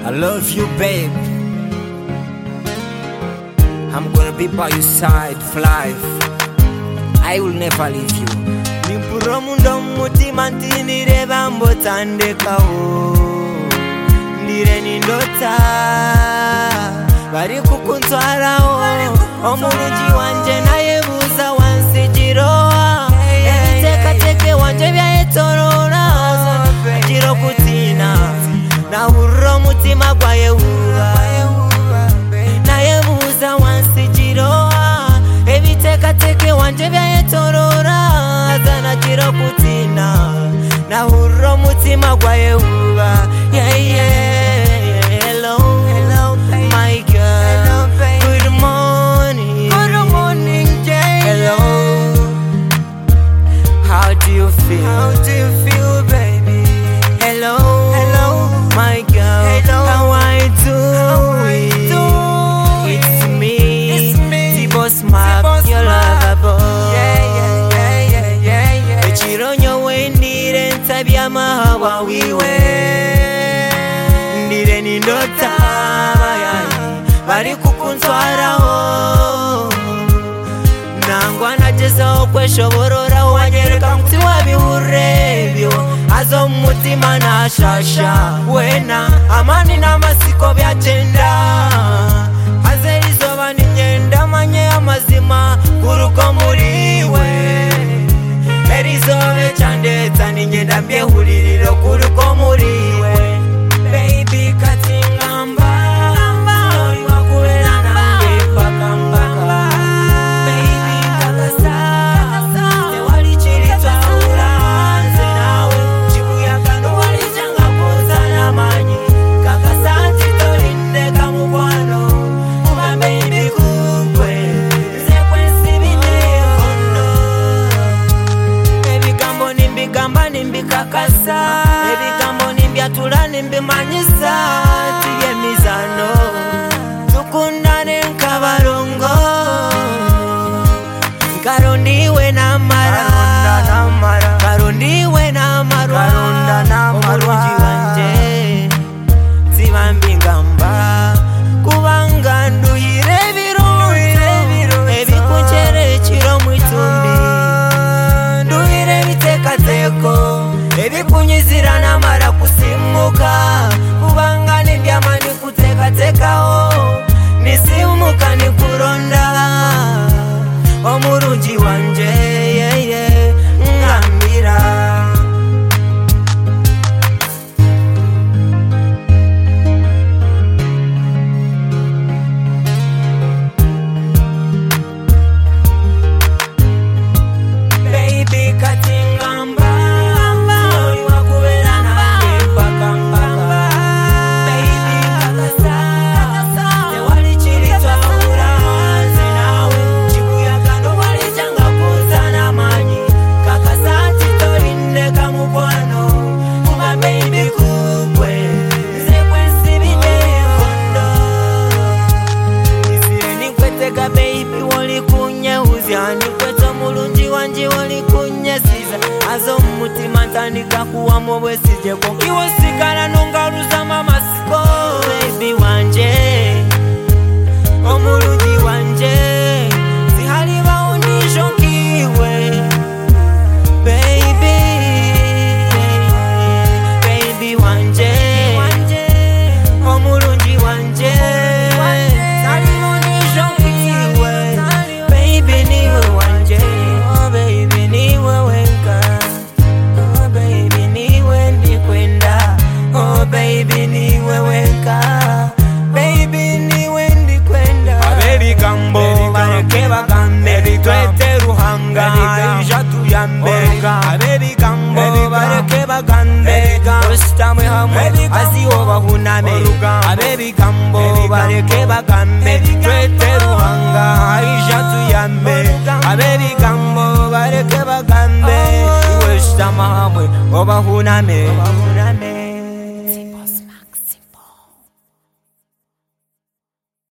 I love you, babe. I'm gonna be by your side for life. I will never leave you. Nimpuro mundo mutima ntinire bambo tandekaho. Ndire nindota bari kukuntwaraho. Omulungi wanje naye buza wansigiroa. Ebiteka wanje byayetorora. Agiro kutina nahurra omutima gwayewuba. Naye buza wansigiroa. Ebiteka wanje byayetorora. Agiro kutina nahurra omutima gwayewuba. Yeah, yeah. Hello, my girl. Good morning, Jay. Hello. How do you feel, baby? Hello, my girl. How I do? It's me, T-Boss Mark, your lover boy. Yeah. Echironyo wendire ntabya mahawa wiwe. Ndire nindota bari kukuntwaraho. Nangwa nagezaho kweshoborora wanyereka muti wabihurebyo. Azo umutima nashasha wena amani n'amasiko byagenda. Aze izoba n'imyenda manye amazima kuruko muriwe. Erizobe chandeta n'imyenda mbyehuririro kuruko muriwe. Baby katingamba ori wakubera nange pakambaka. Baby kakasa tewali chiri twahura nze nawe. Chikuyagano wali changa kuzana manyi. Kakasa titolindeka mukwano kuba baby kukwe nze kwensibiddeyo no. Ebigambo nimbigamba nimbikakasa. Ebigambo nimbyatula nimbimanyisa. Tibye mizano tukundane nkabarongo. Karondiwe namara omulungi wanje sibambingamba kubanga nduyire ebirungi ebikuncere ekiro mwitumbi. Nduyire ebitekateko ebikunyizira namara kusimuka. Kubanga nimbyama nikutekatekaho nisimuka nikuronda. Omulungi wanje ngambira. Baby katingamba ori wakubera nange pakambaka. Baby kakasa tewali chiri twahura nze nawe. Chikuyagano wali changa kuzana manyi. Kakasa titolindeka mukwano kuba baby kukwe nze kwensibiddeyo no. Isire nikweteka baby woli kunyehuzya. Nikweta omulungi wanje woli kunyesiza. Azo omutima ntandika kuwamu obwesijeko. Iwe sigala nongaluzamu amasiko. Baby wanje omulungi wanje sihalibawo ndijo nkiwe. Baby wanje omulungi wanje sihalibawo ndijo nkiwe. Baby niwe wanje. Oh baby niwe wenka. Oh baby niwe ndikwenda. Oh baby niwe wenka. Baby niwe ndikwenda. Abebigambo bareke bagambe twete ruhanga ija tuyambe. Abebigambo bareke bagambe ostamwe hamwe aziwo bahuname. Abebigambo bareke bagambe twete ruhanga ija tuyambe. Abebigambo bareke bagambe ostamwe hamwe obahuname.